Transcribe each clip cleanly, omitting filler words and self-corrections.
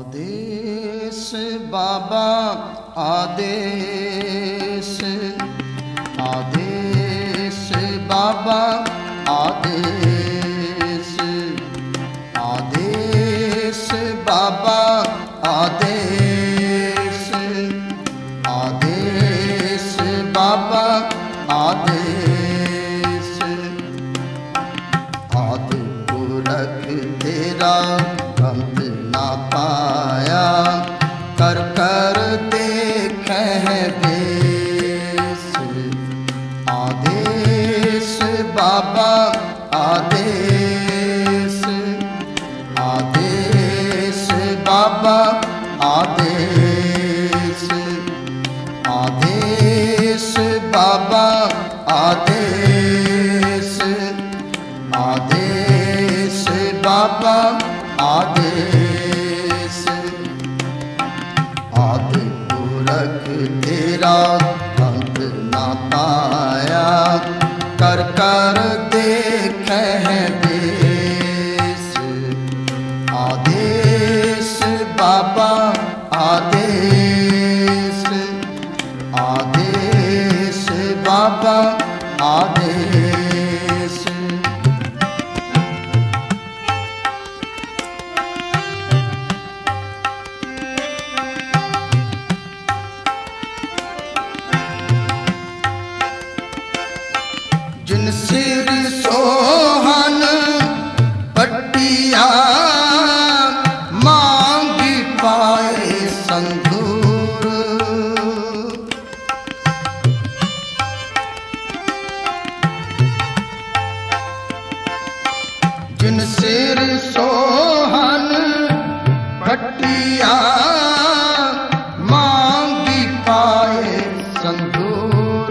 आदेश बाबा आदेश, आदेश बाबा आदेश, आदेश बाबा आदेश, आदेश बाबा आदेश। आदि पुरख तेरा अंत ना पाया, कर कर देखे देश। आदेश बाबा आदेश, आदेश बाबा आदेश, आदेश बाबा आदेश, आदेश बाबा आदेश। आदि पुरख तेरा अंत ना पाया, कर कर देखे देश। आदेश बाबा आदेश, आदेश बाबा आदेश। जिन सिर सोहन पट्टिया, मांगी पाए संगूर। जिन सिर सोहन पट्टिया, मांगी पाए संगूर।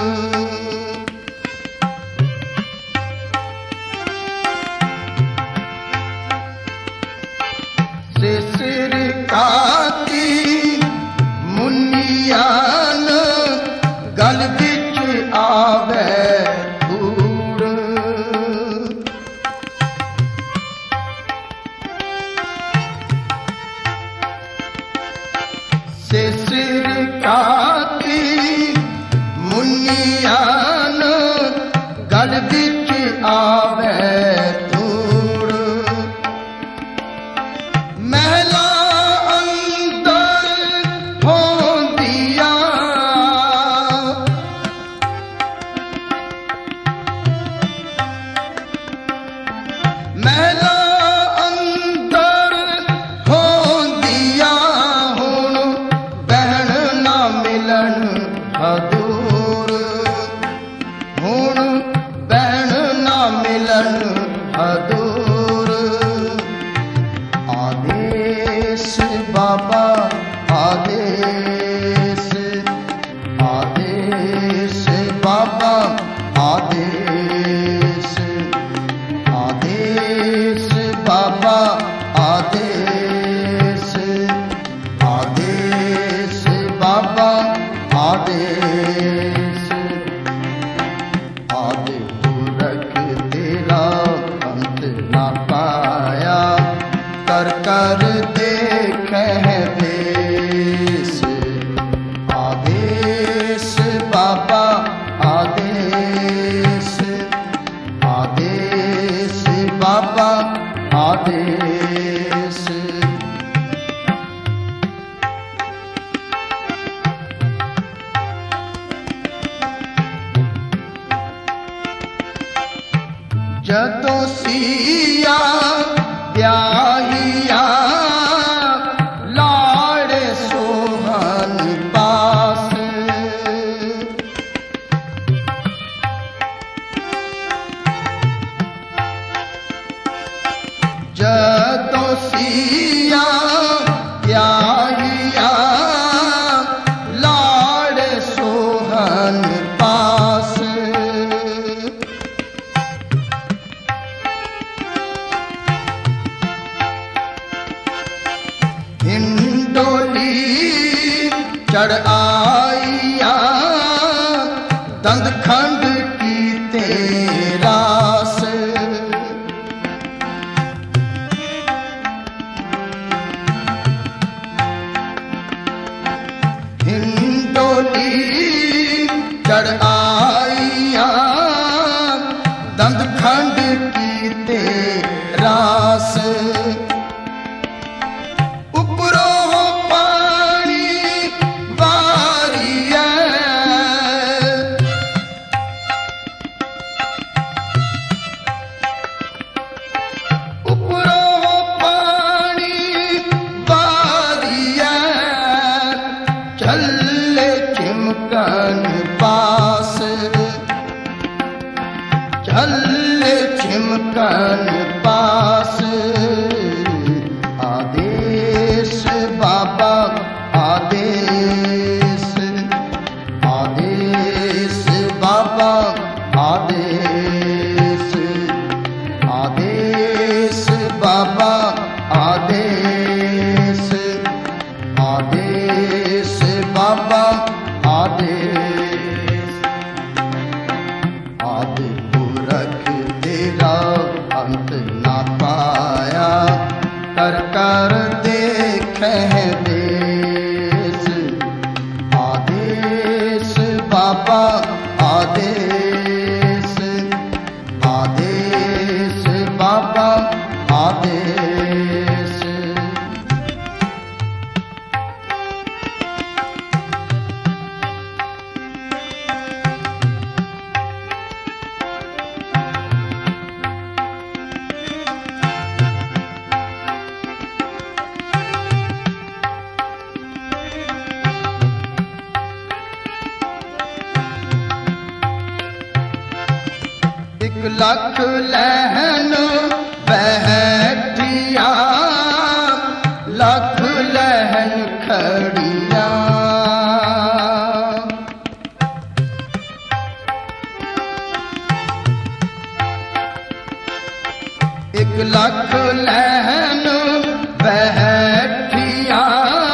सिर काती मुनियान, गल बिच आवे धूड़। सिर काती मुनियान, गल बिच आवे धूड़। महला अंदर होंदिया, महला अंदर होंदिया, हुण बहन ना मिलन हदूर। हुण बहन ना मिलन हदूर। आदेश बाबा आदेश, आदेश बाबा आदेश, आदेश बाबा आदेश, आदेश बाबा आदेश। आदि पुरख तेरा अंत ना पाया, कर कर देखे देश। आदेश बाबा आदेश, आदेश बाबा आदेश। जदों सिया ब्याहिया, लाड़े सोहन पास। जदों सिया ब्याहिया, लाड़े सोहन पास। हिंडोली चढ़ आइया, दंद खंड की तेरास। चढ़ आईया दंद खंड कीते रास उपरों पानी बारिया उपरों पानी बारिया चले चिमकन पास चले चिमकन पास आदेश बाबा आदेश आदेश बाबा आदेश आदेश बाबा आदेश आदेश बाबा आदेश आदि पुरख तेरा अंत ना पाया कर कर देखे देश आदेश बाबा आदेश आदेश बाबा आदेश एक लख लहन बैठिया लख लहन खड़िया एक लख लहन बैठिया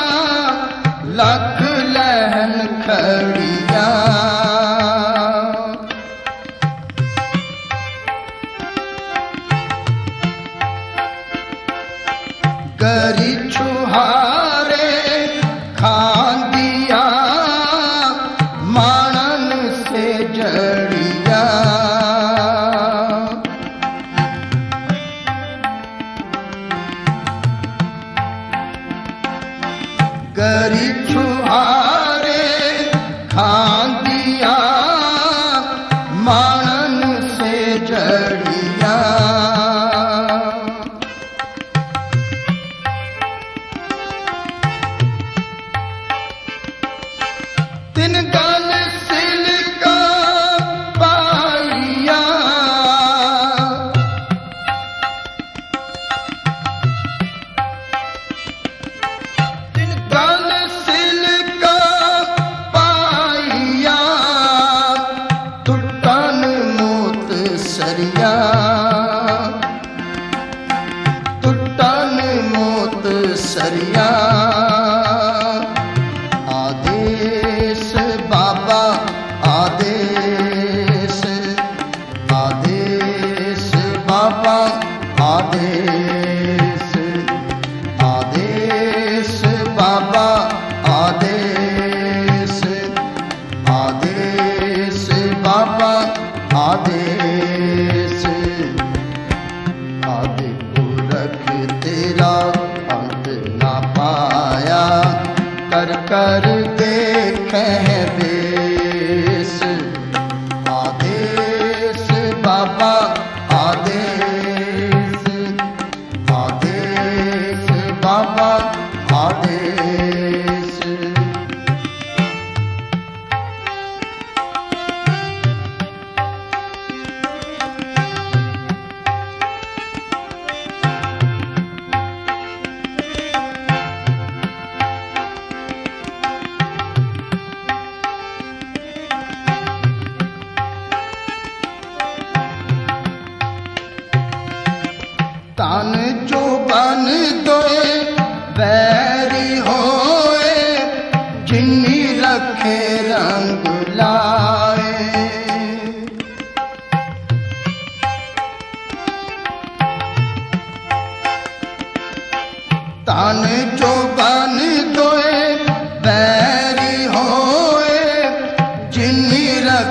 लख लहन खड़िया करी छुहारे खांदिया मानन से जड़िया करी छुहारे खांदिया मानन से जड़िया तिन गल सिलका पाइया तिन गल सिलका पाइया टुटन मोत सरिया टुटन मोत सरिया आदेश बाबा आदेश आदेश बाबा आदेश आदेश बाबा आदेश आदेश बाबा आदेश आदि पुरख तेरा अंत ना पाया कर कर देखे देश आदेश बाबा आदेश आदेश बाबा आदेश तान जो बन दोए बैरी होए जिन्नी रखे रंग लाए तान जो बन दोए बैरी होए जिन्नी रखे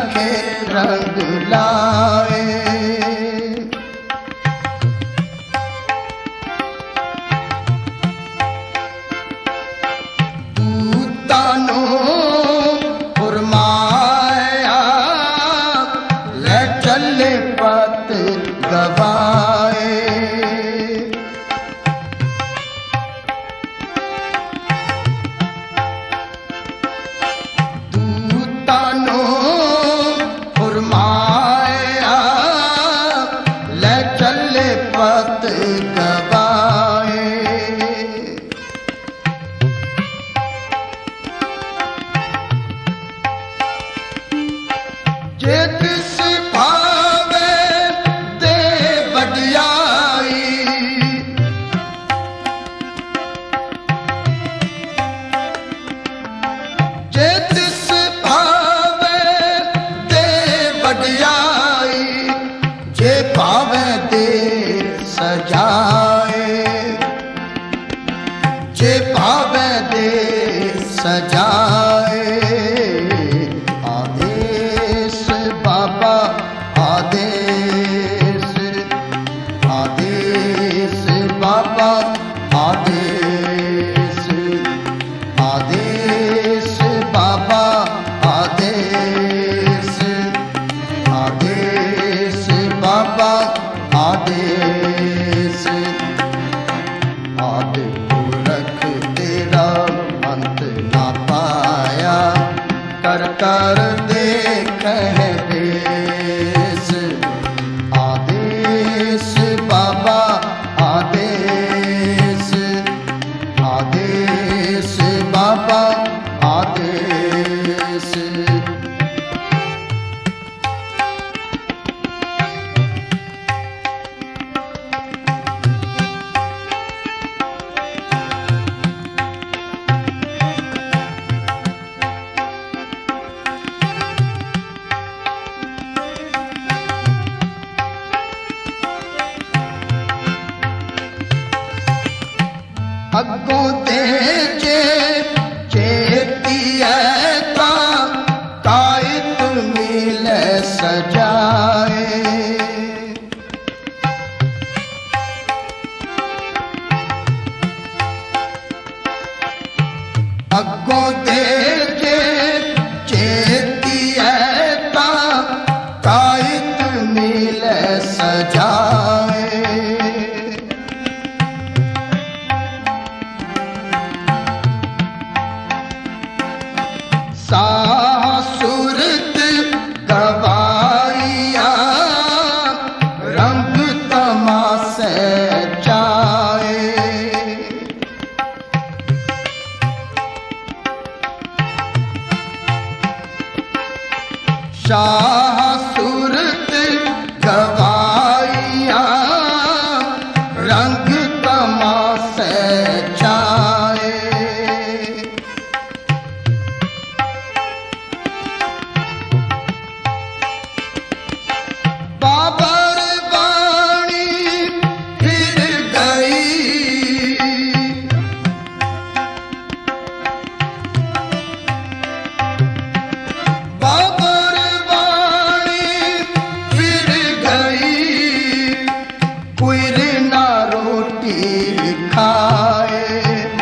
सजाए। आदेश बाबा आदेश, आदेश बाबा आदेश, आदेश बाबा आदेश, आदेश बाबा आदेश। आदि पुरख तेरा अंत ना पाया, कर कर देख देश। आदेश बाबा आदेश, आदेश बाबा आदेश। अगों तेजे चेतिया ता कायत मिले सजाए। अगों तेजे चेतिया ता कायत मिले सजाए। सासुरत गवाइया रंग तमाशे चाए। सासुरत गवाइया रंग तमाशे चाए। बाबर वाणी फिर गई, बाबर वाणी फिर गई। कुर ना रोटी खाए,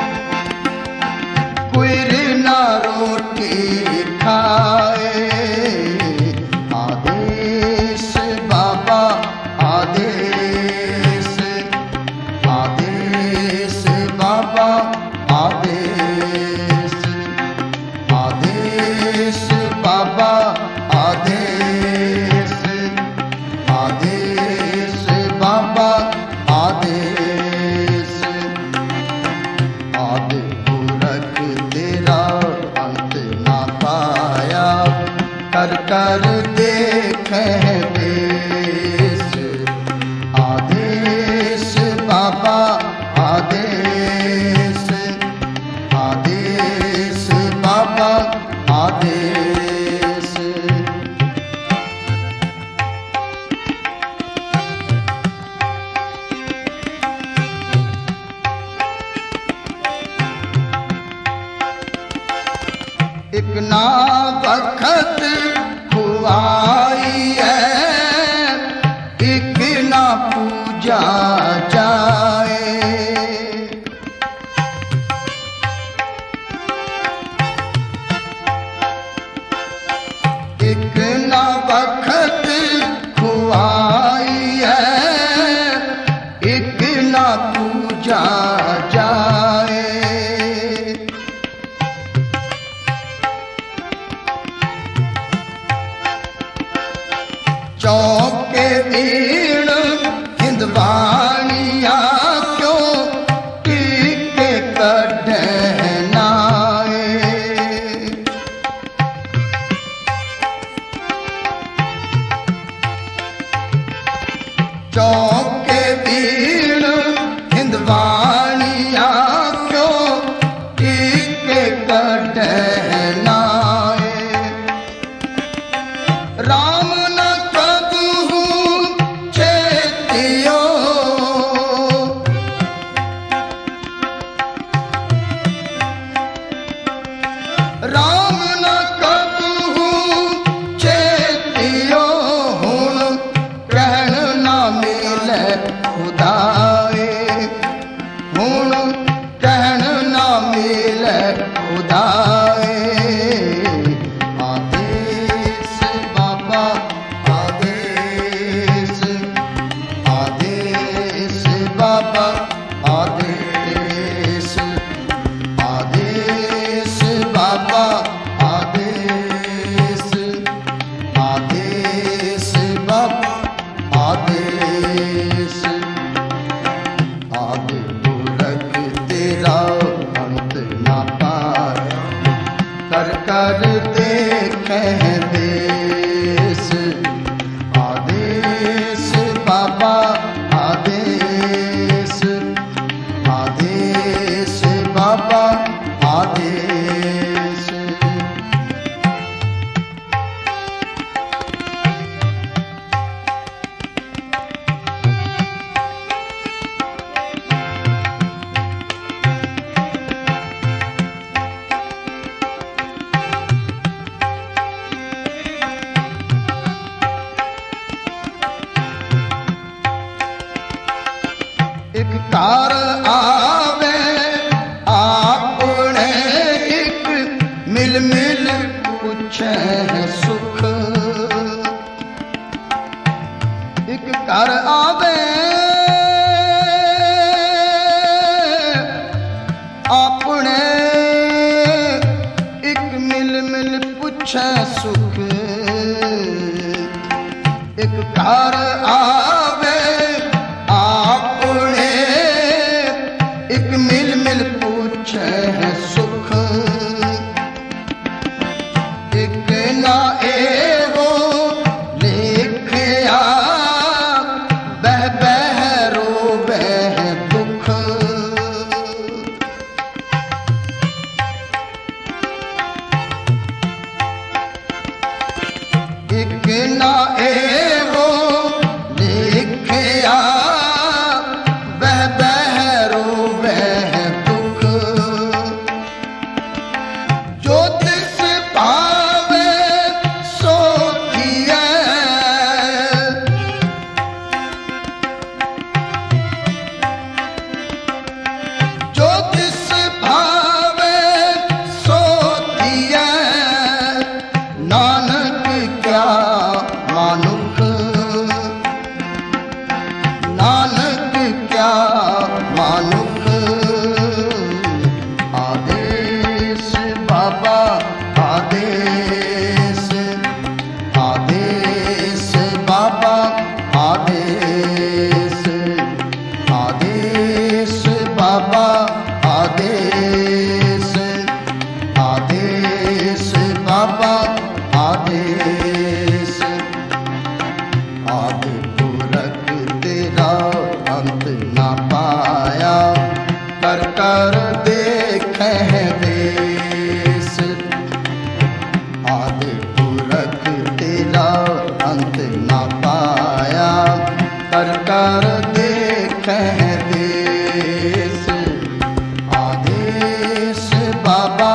कुर ना रोटी खाए। आदेश बाबा आदेश, आदेश बाबा आदेश, आदेश बाबा आदेश, आदेश बाबा आदेश। आदि पुरख तेरा अंत ना पाया, कर कर देख देश। आदेश बाबा आदेश, आदेश बाबा आदेश। एक ना वक्त हुआई है, एक ना पूजा जाए। एक ना वक्त हुआई है, एक ना पूजा जाए। हुण कहन ना मिले खुदाए। आदेश बाबा आदेश, आदेश बाबा आदेश, आदेश बाबा आदेश, आदेश बाबा आदेश। आदि पुरख तेरा अंत ना पाया, कर कर देखे देश। आदेश बाबा आदेश, आदेश बाबा आदेश। एक कार आवे आपने, एक मिल मिल पूछे सुख। एक कार आवे आपने, एक मिल मिल पूछे सुख। एक कार आवे आपने, एक मिल मिल पूछे सुख। एक ना एवो लेखया, बह बह रोवे दुख। एक ना एवो लेखया, बह बह रोवे दुख। जो तिस भावे सो किए, जो तिस भावे सो किए। नानक क्या मानुख, नानक क्या मानुख। आदेश बाबा आदेश, आदेश बाबा आदेश, आदेश बाबा आदेश, आदेश बाबा आदेश। आदि पुरख तेरा अंत ना पाया, कर कर देखे देश। आदि पुरख तेरा अंत ना पाया, कर कर देखे देश। आदेश बाबा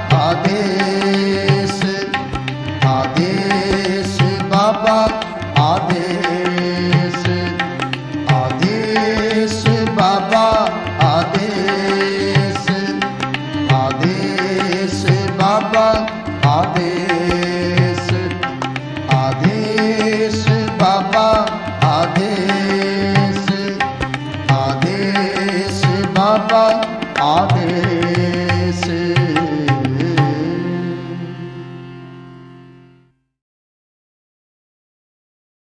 आदेश, आदेश बाबा आदेश, आदेश बाबा आदेश, आदेश बाबा आदेश।